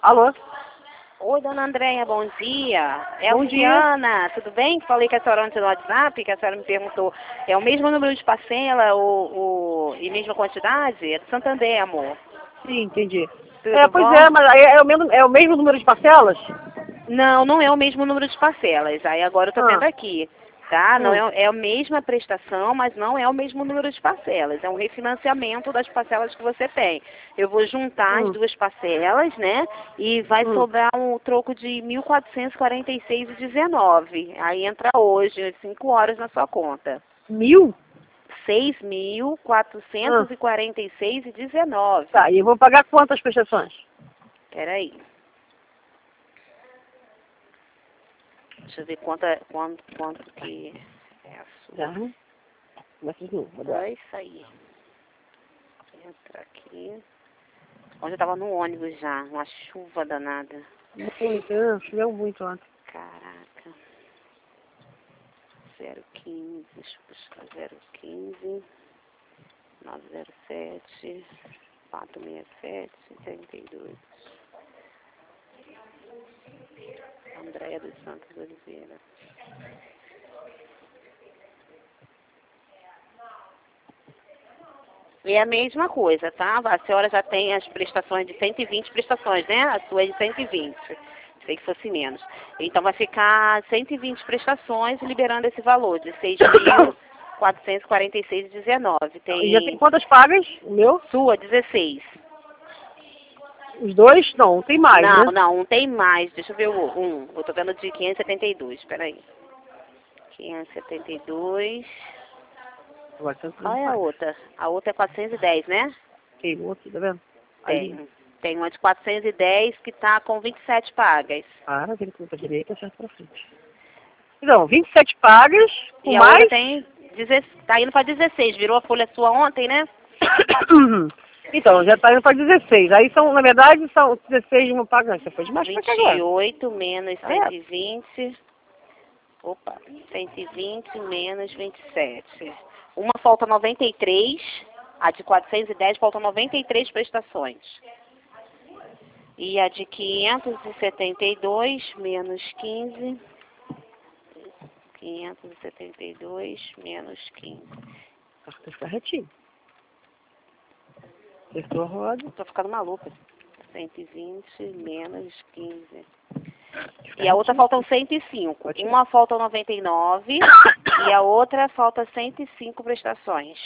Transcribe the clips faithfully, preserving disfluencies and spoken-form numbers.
Alô? Oi, dona Andréia, bom dia. É a Bom Luciana, tudo bem? Falei com a senhora ontem no WhatsApp, que a senhora me perguntou. É o mesmo número de parcela ou, ou, e mesma quantidade? É do Santander, amor. Sim, entendi. Tudo É, pois bom? é, mas aí é o mesmo, é o mesmo número de parcelas? Não, não é o mesmo número de parcelas. Aí agora eu tô vendo Ah. aqui, tá? Não Hum. é, é a mesma prestação, mas não é o mesmo número de parcelas. É um refinanciamento das parcelas que você tem. Eu vou juntar as Hum. duas parcelas, né? E vai Hum. sobrar um troco de mil quatrocentos e quarenta e seis reais e dezenove. Aí entra hoje, às cinco horas na sua conta. Mil? seis mil Ah. quatrocentos e quarenta e seis reais e dezenove. Tá, e eu vou pagar quantas prestações? Peraí. Deixa eu ver quanto, é- quanto, quanto que é a sua. Tá. Começa de novo, agora. É isso aí. Entra aqui. Ontem eu tava no ônibus já, uma chuva danada. Muito, ah, choveu muito ontem. Caraca. zero quinze, deixa eu buscar zero quinze, nove zero sete, quatro seis sete, trinta e dois. Andréia dos Santos Oliveira. E é a mesma coisa, tá? A senhora já tem as prestações de cento e vinte prestações, né? A sua é de cento e vinte. Sei que fosse menos. Então vai ficar cento e vinte prestações liberando esse valor de seis mil quatrocentos e quarenta e seis reais e dezenove. E já tem Tem quantas pagas? O meu? sua, dezesseis. Os dois? Não, tem mais, Não, né? não, um tem mais. Deixa eu ver o um. Eu tô vendo de quinhentos e setenta e dois, peraí. quinhentos e setenta e dois. Agora você Qual não é a faz. outra? A outra é quatrocentos e dez, né? Queimou aqui, tá vendo? Ali. Tem. Tem uma de quatrocentos e dez que tá com vinte e sete pagas. Para, vira pra direita, certo pra frente. Então, vinte e sete pagas, com E a outra mais... tem, dezesseis, tá indo para dezesseis. Virou a folha sua ontem, né? Então, já tá indo para dezesseis. Aí são, na verdade, são dezesseis de uma paga. Não, você foi demais pra cá vinte e agora. oito menos Ah, cento é. e vinte. Opa, cento e vinte menos vinte e sete. Uma falta noventa e três. A de quatrocentos e dez faltam noventa e três prestações. E a de quinhentos e setenta e dois menos quinze. quinhentos e setenta e dois menos quinze. Tá, tá ficar retinho. Acertou a roda. Tô ficando maluca. cento e vinte menos quinze. Fica E a outra retinho. faltam cento e cinco. Pode tirar. Uma falta noventa e nove e a outra falta cento e cinco prestações.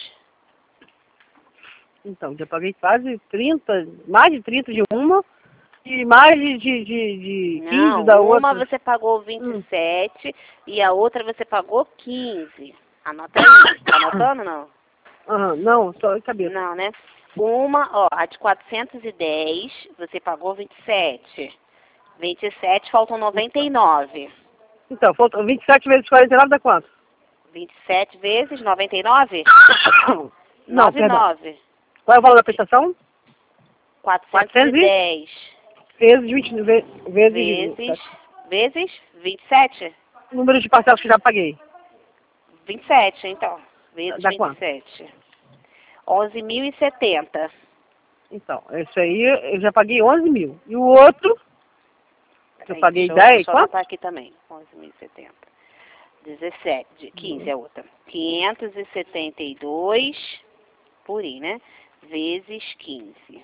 Então, já paguei quase trinta, mais de trinta de uma e mais de, de, de, de quinze Não, da uma outra. você pagou vinte Hum. e sete e a outra você pagou quinze. Anota aí. Tá anotando ou não? Aham, não, só de cabeça. Não, né? Uma, ó, a de quatrocentos e dez você pagou vinte e sete. vinte e sete faltam noventa e nove. Então, faltam vinte e sete vezes quarenta e nove dá quanto? vinte e sete vezes noventa e nove? Não, noventa e perdão. nove. Qual é o valor da prestação? quatrocentos e dez Vezes vinte, ve- vezes, vezes, vezes vinte e sete. número de parcelas que já paguei. vinte e sete, então. Vezes Dá vinte e quanto? sete. onze mil e setenta. Então, esse aí eu já paguei onze mil. E o outro, que eu Peraí, paguei deixa eu, dez, deixa eu quanto? anotar aqui também. onze mil e setenta. dezessete, quinze é a outra. quinhentos e setenta e dois, por aí, né? Vezes quinze.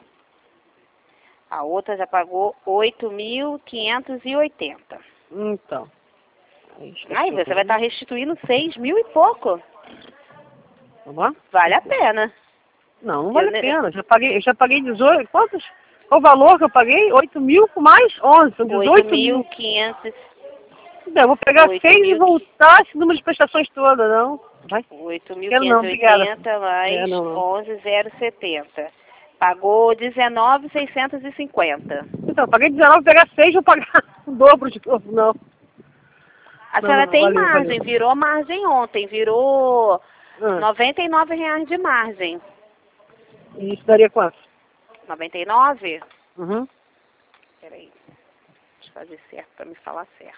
A outra já pagou oito mil quinhentos e oitenta. Então. Aí, Aí você vai estar restituindo seis mil e pouco. Vamos lá? Vale a pena. Não, não Eu, vale a né, pena. Eu já paguei, eu já paguei dezoito. Quantos? Qual o valor que eu paguei? oito mil com mais onze. São dezoito mil. oito mil e quinhentos. Então, eu vou pegar oito seis e mil voltar esse número de prestações toda, não. Vai. Quero não, obrigada. oito mil quinhentos e oitenta É, mais não, não. onze mil setenta. Pagou dezenove mil seiscentos e cinquenta. Então, eu paguei dezenove, vou pegar seis, vou pagar o dobro de novo, não. A Não, senhora não, tem valeu, margem, valeu. virou margem ontem, virou Ah, noventa e nove reais de margem. e isso daria quanto? noventa e nove? Uhum. Peraí, deixa eu fazer certo para me falar certo.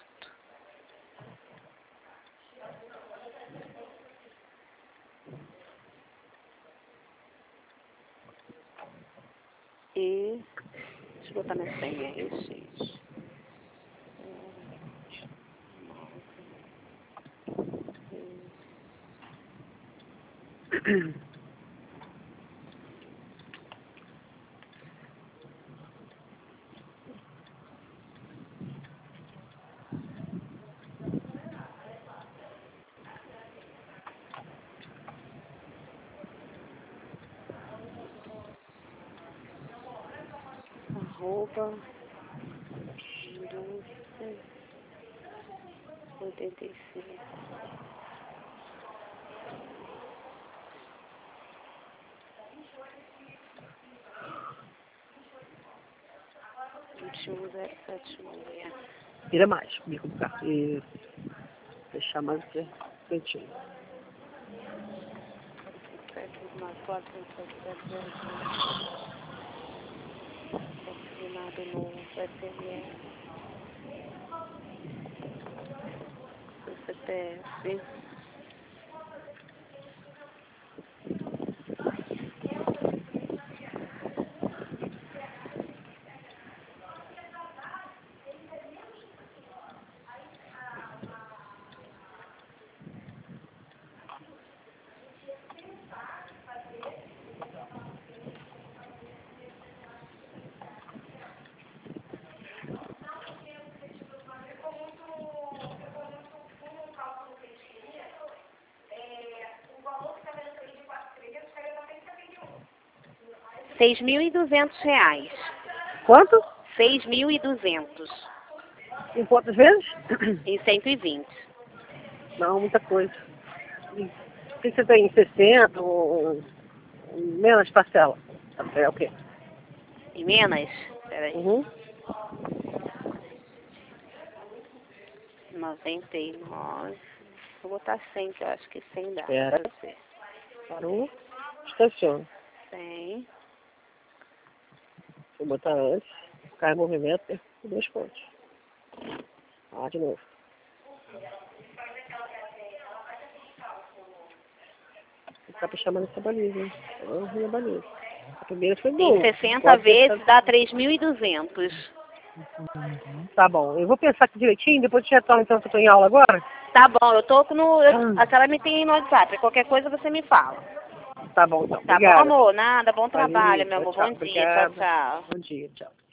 E deixa botar minha senha. X. Arroba indústria oitenta e cinco. vinte e um zero sete seis. Vira mais, bico do carro. E fechar mais o que cantinho. Assinado novo, S M S. C P F. Seis mil e duzentos reais. Quanto? Seis mil e duzentos. Em quantas vezes? Em cento e vinte. Não, muita coisa. E o que você tem? sessenta ou menos parcela? É o quê? Em Minas? Peraí. Uhum. noventa e nove. Vou botar cem, que eu acho que cem dá. Espera. Deixa eu ver. Parou. Estaciona. cem. Vou botar antes. Cai em movimento e dois pontos. Ah, de novo. Vou ficar chamando essa baliza, hein? Eu vi a baliza. A primeira foi boa. Em sessenta Pode vezes ser... dá três mil e duzentos. Tá bom. Eu vou pensar aqui direitinho, depois te retorno então que eu tô em aula agora. Tá bom, eu tô no... Eu, Ah. a senhora me tem no WhatsApp. Qualquer coisa você me fala. Tá bom, então. Tá Obrigada. bom, amor? Nada, bom trabalho, Valeu, meu amor. tchau, Bom tchau. dia. Tchau, Obrigada. tchau. Bom dia, tchau.